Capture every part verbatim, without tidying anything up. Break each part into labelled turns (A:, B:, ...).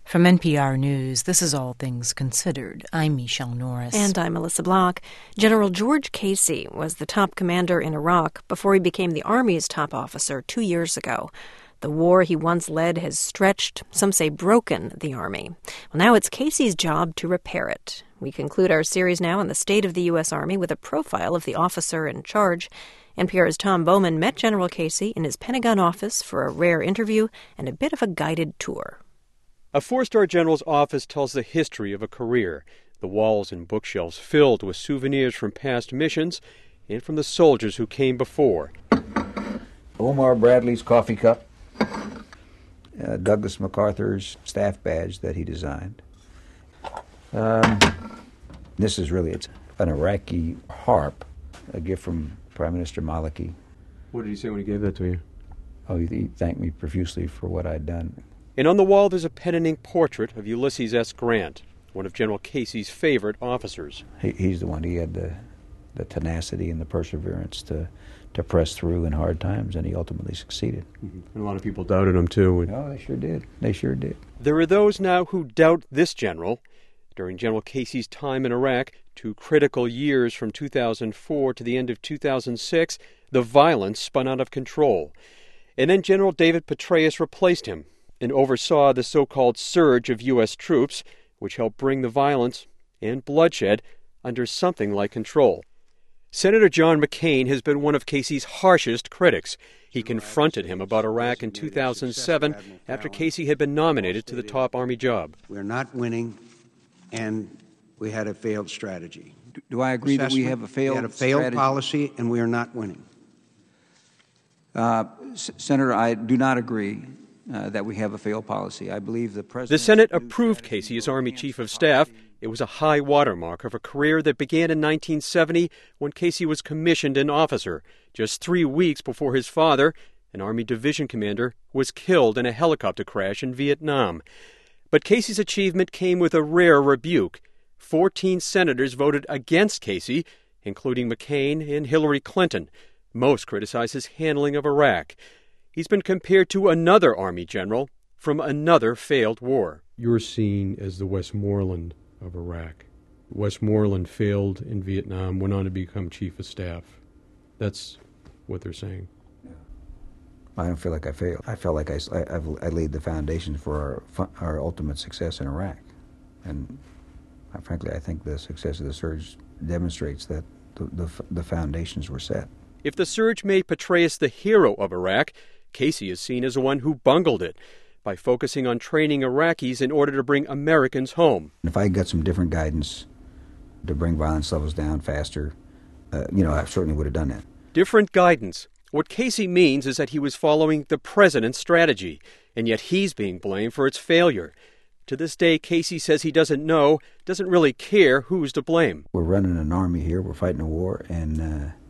A: From N P R News, this is All Things Considered. I'm Michelle Norris.
B: And I'm Melissa Block. General George Casey was the top commander in Iraq before he became the Army's top officer two years ago. The war he once led has stretched, some say broken, the Army. Well, now it's Casey's job to repair it. We conclude our series now on the state of the U S. Army with a profile of the officer in charge. N P R's Tom Bowman met General Casey in his Pentagon office for a rare interview and a bit of a guided tour.
C: A four-star general's office tells the history of a career. The walls and bookshelves filled with souvenirs from past missions and from the soldiers who came before.
D: Omar Bradley's coffee cup. Uh, Douglas MacArthur's staff badge that he designed. Um, this is really it's an Iraqi harp, a gift from Prime Minister Maliki.
C: What did he say when he gave that to you?
D: Oh, he, he thanked me profusely for what I'd done.
C: And on the wall there's a pen and ink portrait of Ulysses S. Grant, one of General Casey's favorite officers.
D: He, he's the one. He had the, the tenacity and the perseverance to, to press through in hard times, and he ultimately succeeded.
C: Mm-hmm. And a lot of people doubted him, too. And
D: oh, they sure did. They sure did.
C: There are those now who doubt this general. During General Casey's time in Iraq, two critical years from two thousand four to the end of two thousand six, the violence spun out of control. And then General David Petraeus replaced him and oversaw the so-called surge of U S troops, which helped bring the violence and bloodshed under something like control. Senator John McCain has been one of Casey's harshest critics. He confronted him about Iraq in two thousand seven after Casey had been nominated to the top Army job.
E: We're not winning, and we had a failed strategy.
D: Do, do I agree
E: Assessment,
D: that we have a failed
E: We had a failed
D: strategy?
E: policy, and we are not winning.
D: Uh, S- Senator, I do not agree uh, that we have a failed policy. I believe the president...
C: The Senate approved Casey as Army Chief of Staff. It was a high watermark of a career that began in nineteen seventy when Casey was commissioned an officer, just three weeks before his father, an Army division commander, was killed in a helicopter crash in Vietnam. But Casey's achievement came with a rare rebuke. Fourteen senators voted against Casey, including McCain and Hillary Clinton. Most criticize his handling of Iraq. He's been compared to another Army general from another failed war. You're seen as the Westmoreland of Iraq. Westmoreland failed in Vietnam, went on to become Chief of Staff. That's what they're saying.
D: I don't feel like I failed. I felt like I, I, I've, I laid the foundation for our, our ultimate success in Iraq. And uh, frankly, I think the success of the surge demonstrates that the, the, the foundations were set.
C: If the surge made Petraeus the hero of Iraq, Casey is seen as the one who bungled it by focusing on training Iraqis in order to bring Americans home.
D: If I got some different guidance to bring violence levels down faster, uh, you know, I certainly would have done that.
C: Different guidance. What Casey means is that he was following the president's strategy, and yet he's being blamed for its failure. To this day, Casey says he doesn't know, doesn't really care who's to blame.
D: We're running an army here, we're fighting a war, and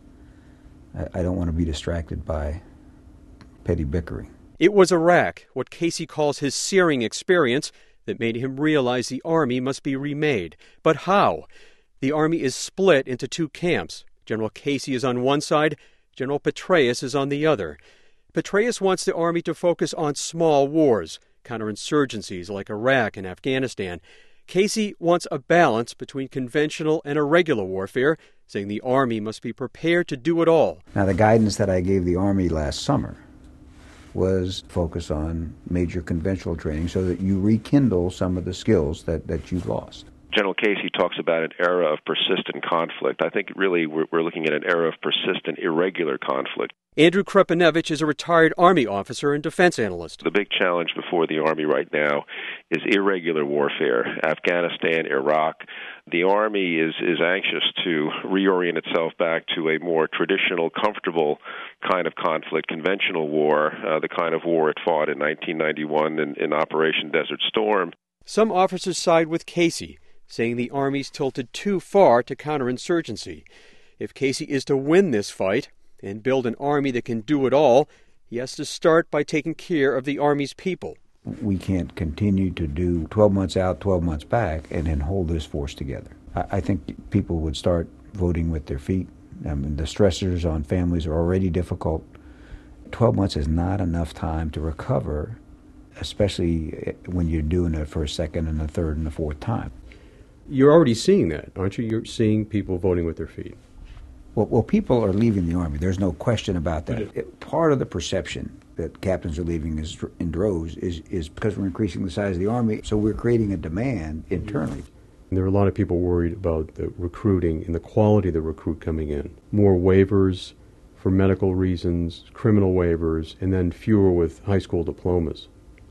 D: uh, I, I don't want to be distracted by petty bickering.
C: It was Iraq, what Casey calls his searing experience, that made him realize the Army must be remade. But how? The Army is split into two camps. General Casey is on one side, General Petraeus is on the other. Petraeus wants the Army to focus on small wars, counterinsurgencies like Iraq and Afghanistan. Casey wants a balance between conventional and irregular warfare, saying the Army must be prepared to do it all.
D: Now, the guidance that I gave the Army last summer was focus on major conventional training so that you rekindle some of the skills that, that you've lost.
F: General Casey talks about an era of persistent conflict. I think really we're, we're looking at an era of persistent, irregular conflict.
C: Andrew Krepanevich is a retired Army officer and defense analyst.
F: The big challenge before the Army right now is irregular warfare. Afghanistan, Iraq. The Army is, is anxious to reorient itself back to a more traditional, comfortable kind of conflict, conventional war, uh, the kind of war it fought in nineteen ninety-one in, in Operation Desert Storm.
C: Some officers side with Casey, saying the Army's tilted too far to counterinsurgency. If Casey is to win this fight and build an Army that can do it all, he has to start by taking care of the Army's people.
D: We can't continue to do twelve months out, twelve months back, and then hold this force together. I, I think people would start voting with their feet. I mean, the stressors on families are already difficult. twelve months is not enough time to recover especially when you're doing it for a second and a third and a fourth time.
C: You're already seeing that, aren't you? You're seeing people voting with their feet.
D: Well, well people are leaving the Army. There's no question about that. It, it, part of the perception that captains are leaving is, in droves is, is because we're increasing the size of the Army, so we're creating a demand internally.
C: And there are a lot of people worried about the recruiting and the quality of the recruit coming in. More waivers for medical reasons, criminal waivers, and then fewer with high school diplomas.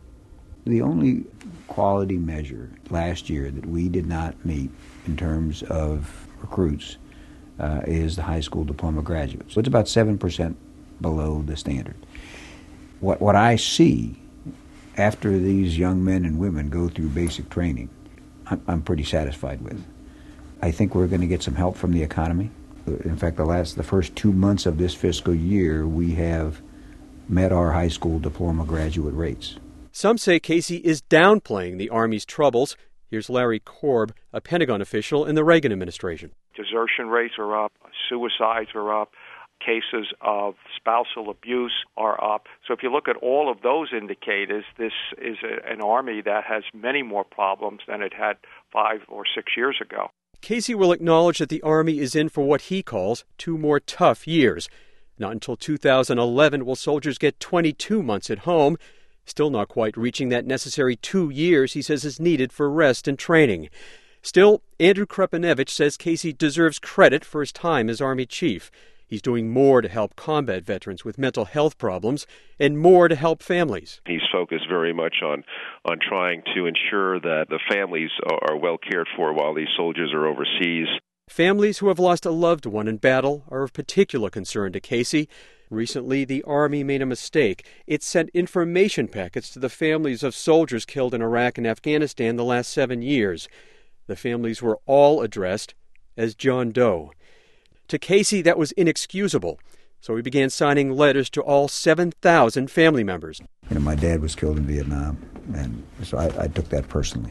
D: The only quality measure last year that we did not meet in terms of recruits uh, is the high school diploma graduates. So it's about seven percent below the standard. What, what I see after these young men and women go through basic training, I'm, I'm pretty satisfied with. I think we're going to get some help from the economy. In fact, the last, the first two months of this fiscal year, we have met our high school diploma graduate rates.
C: Some say Casey is downplaying the Army's troubles. Here's Larry Korb, a Pentagon official in the Reagan administration.
G: Desertion rates are up, suicides are up, cases of spousal abuse are up. So if you look at all of those indicators, this is a, an Army that has many more problems than it had five or six years ago.
C: Casey will acknowledge that the Army is in for what he calls two more tough years. Not until two thousand eleven will soldiers get twenty-two months at home, still not quite reaching that necessary two years he says is needed for rest and training. Still, Andrew Krepanevich says Casey deserves credit for his time as Army chief. He's doing more to help combat veterans with mental health problems and more to help families.
F: He's focused very much on, on trying to ensure that the families are, are well cared for while these soldiers are overseas.
C: Families who have lost a loved one in battle are of particular concern to Casey. Recently, the Army made a mistake. It sent information packets to the families of soldiers killed in Iraq and Afghanistan the last seven years. The families were all addressed as John Doe. To Casey, that was inexcusable, so he began signing letters to all seven thousand family members.
D: You know, my dad was killed in Vietnam, and so I, I took that personally.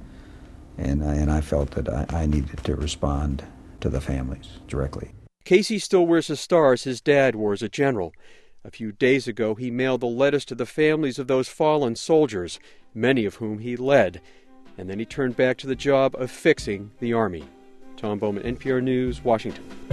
D: And I, and I felt that I, I needed to respond to the families directly.
C: Casey still wears the stars his dad wore as a general. A few days ago, he mailed the letters to the families of those fallen soldiers, many of whom he led. And then he turned back to the job of fixing the Army. Tom Bowman, N P R News, Washington.